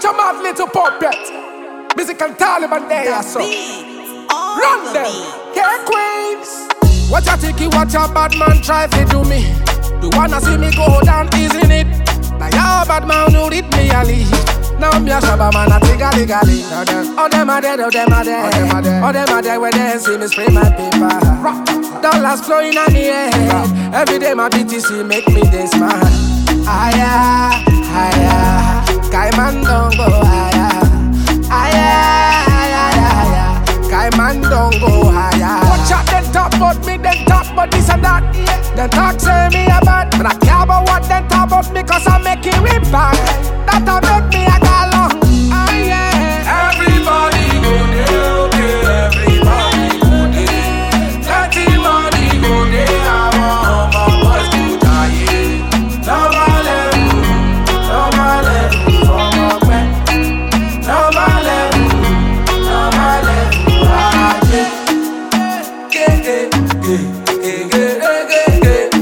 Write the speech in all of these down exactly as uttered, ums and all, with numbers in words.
your mad little puppet. Music and Taliban there, so run them, K-Queens. What you think you what your bad man try to do me? You wanna see me go down, isn't it? Now your bad man who did me a leave. Now me a shabba man a tigga tigga lig. All them a dead, all them a dead. All them a dead when they see me spray my paper. Dollars flowing on the head. Every day my B T C make me this man. Higher, higher. Kaiman don't go higher. Higher, higher, higher. Kaiman don't go higher. Watch out, them talk about me, them talk about this and that. Yeah. Them talk say me a bad, but I care about what them talk about me, cause I'm making it back. That a make me a galong. Ah yeah. Everybody go there, okay. Everybody go there. Plenty money go there. I want my boys to die. Love my level, love my level for my friend. Love my level, love my level. Ah yeah. Yeah yeah yeah yeah yeah yeah.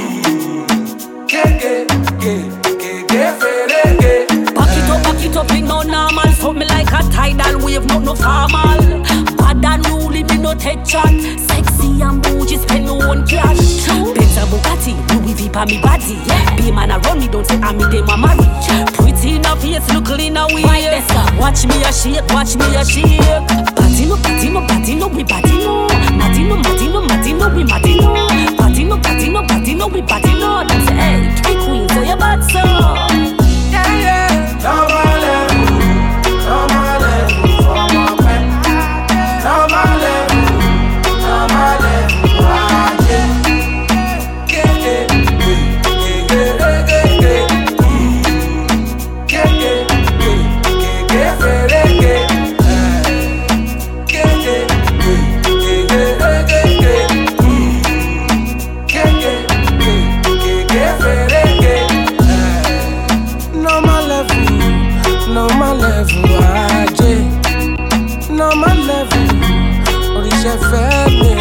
Mm. Yeah yeah yeah yeah yeah. Back it up, back it up, it no normal. Fuck me like a tidal wave, not no formal. Bad and ruly, me no take chat. Sexy and bougie, spend no one cash. Benz and Bugatti, Louis V pa me body. Be man around me, don't say I'm me them a marry. Pretty in a face, look clean a way. Watch me a shake, watch me a shake. Batino, batino, batino, we batino. Matino, matino, matino, we matino. Batino, batino, batino, we batino. Them say, hey, K-Queen, so you bad so. Yeah yeah. Love my level, love my level for my friend. Love my level, love my level. Ah yeah. Yeah yeah yeah yeah yeah yeah. Mm. Yeah yeah yeah yeah yeah yeah. Yeah yeah yeah yeah yeah yeah. Mm. Yeah yeah yeah yeah yeah yeah. No my level, no my level, ah yeah. No my level, oríṣẹ́ fẹ́ mi